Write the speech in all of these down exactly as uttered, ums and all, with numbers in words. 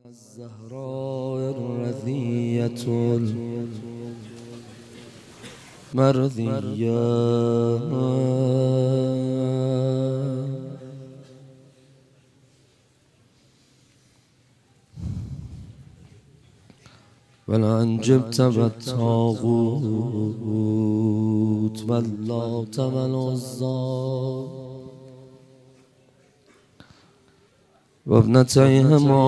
الزهراء الرذية المرضية ولئن جبت بالطاغوت واللات والعزى وابنتيهما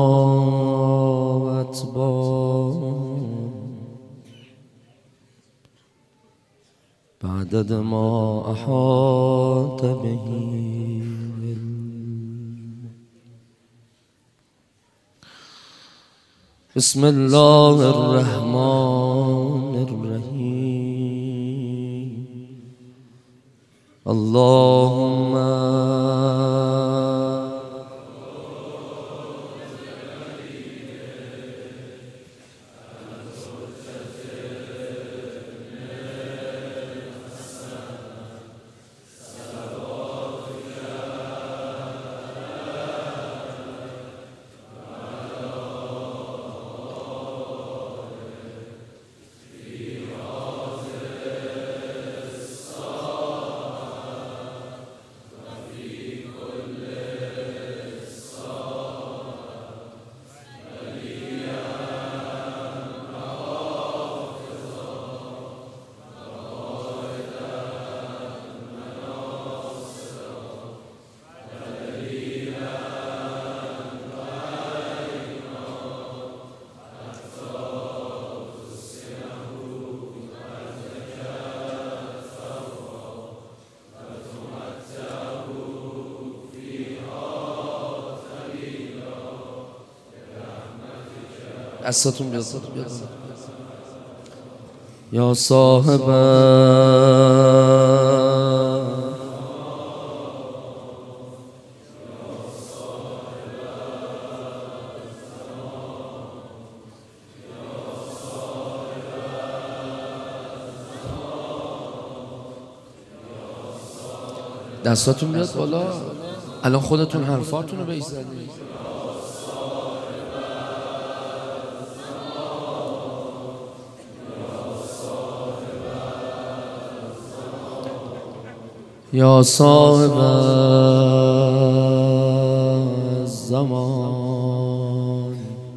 واتباع بعدد ما أحاط به بسم الله الرحمن الرحيم اللهم دستتون بیاد یا صاحب دستتون بیاد بالا. الان خودتون حرفاتون رو بایستدید. یا صاحب الزمان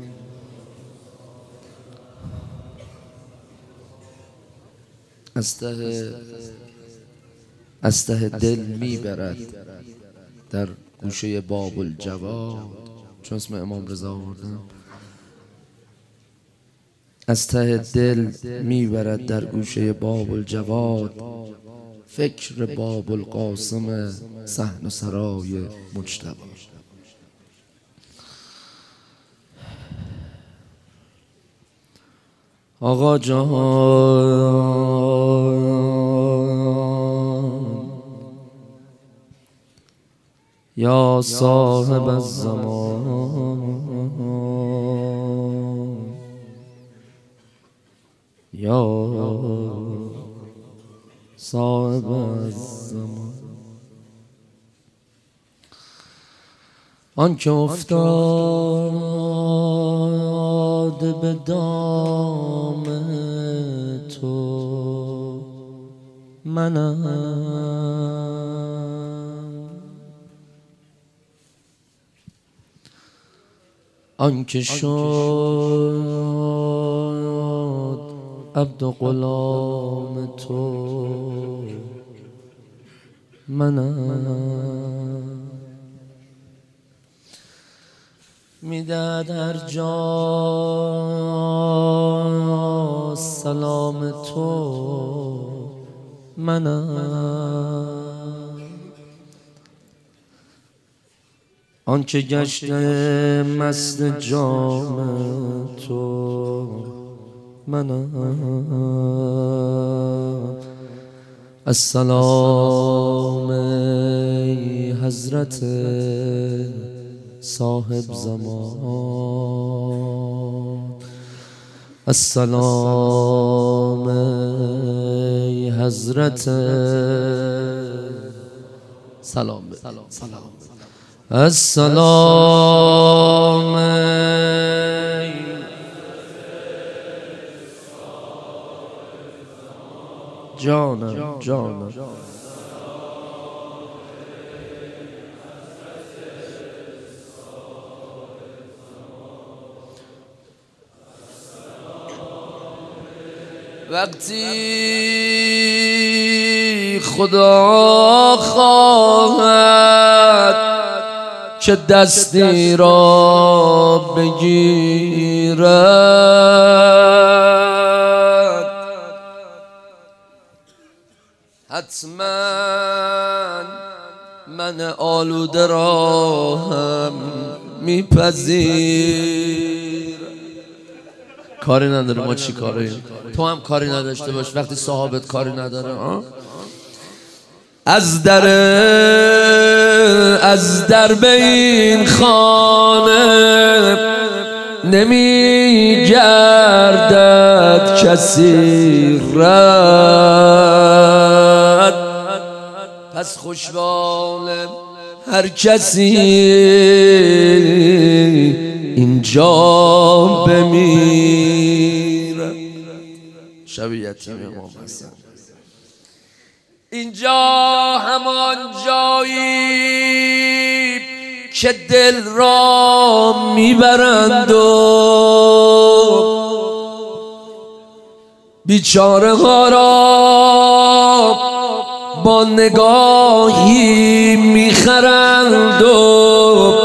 از ته از ته دل میبرد در گوشه باب الجواد، چون اسم امام رضا آوردم. از ته دل میبرد در گوشه باب الجواد فکر باب القاسم صحن و سرای مجتبی. آقا جان یا صاحب الزمان یا صاحب الزمان، آن که افتاد به دام تو منم، آن که شد عبد و غلام تو منم، میدهد هر جا سلام تو منم، آن که گشته مست جام تو منم. السلام ای حضرت صاحب زمان، السلام ای حضرت سلام سلام السلام جانم جانم وقتی خدا خواهد که دستی را بگیرد حتما من آلوده را هم میپذیر. کاری نداره ما چی کاریم، تو هم کاری نداشته باش وقتی صاحبت کاری نداره. آه؟ از در از درب این خانه نمی گردد کسی رد، پس خوشبال هر کسی اینجا بمیرد. شب یتیم امام حسن. اینجا همان جایی که دل را میبرند و بیچاره ها را با نگاهی میخرند و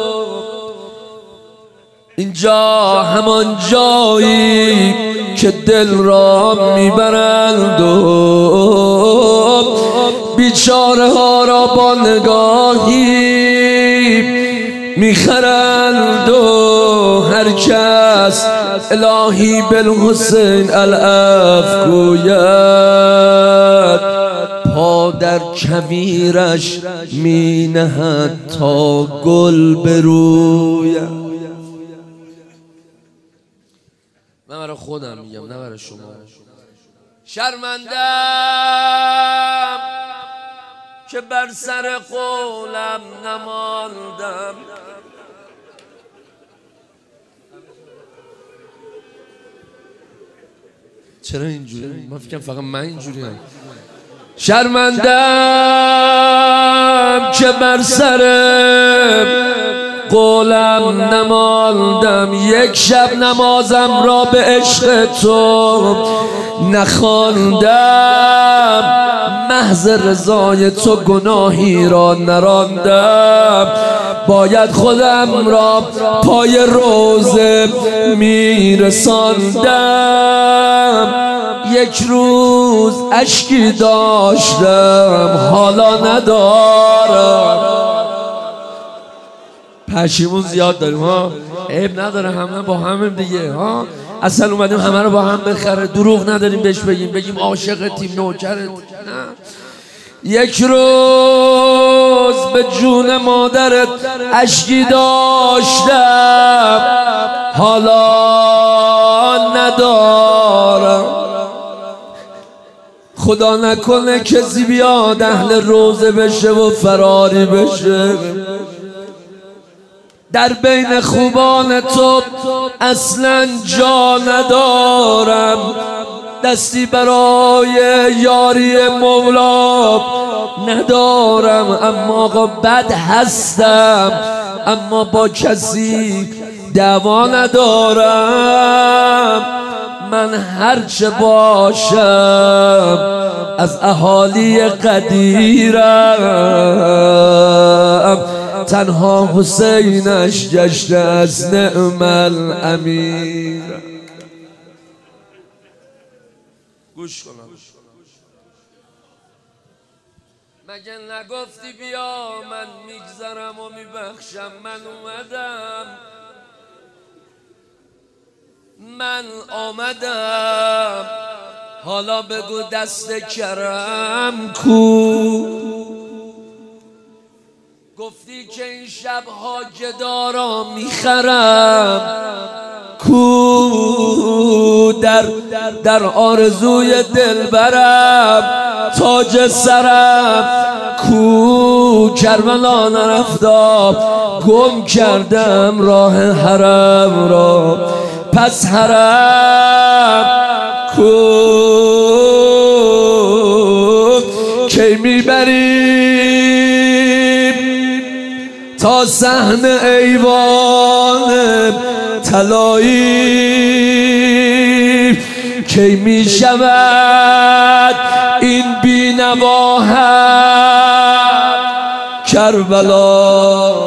اینجا همان جایی که دل را میبرند و بیچاره ها را با نگاهی میخرند و هر کس الهی بالحسین العفو گوید پا در کویرش می نهد تا گل بروید. من برای خودم میگم نه برای شما. شرمندم که بر سر قولم نماندم، چرا اینجوری؟ من فکرم فقط من اینجوری هم. شرمندم که بر سر قولم نماندم، یک شب نمازم را به عشق تو نخواندم، محض رضای تو گناهی را نراندم، باید خودم را پای روزه میرساندم. یک روز اشکی داشتم حالا ندارم. پشیمون زیاد داریم ها، عیب نداره، همه با همه دیگه ها. اصلا اومدیم همه رو با هم بخره، دروغ نداریم بهش بگیم، بگیم عاشقتیم نوکرت. نه، یک روز به جون مادرت اشکی داشتم حالا ندارم. خدا نکنه کسی بیاد اهل روزه بشه و فراری بشه. در بین خوبان تو اصلا جا ندارم، دستی برای یاری مولا ندارم، اما آقا بد هستم، اما با کسی دعوا ندارم. من هرچه باشم از اهالی قدیرم، تنها حسینش گشته از نعم الامیر. گوش کنم، مگه نگفتی بیا من میگذرم و میبخشم؟ من اومدم، من آمدم، حالا بگو دست کرم کو؟ گفتی که این شبها گدارا میخرم کو؟ در در آرزوی دلبرم تاج سرم کو؟ کربلا نرفتم گم کردم راه حرم را، پس حرم کو؟ بگذریم تا صحن ایوان طلایی کی می شود این بینوا هم کربلا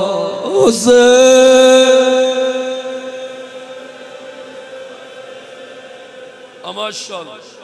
حسین. ماشاءالله.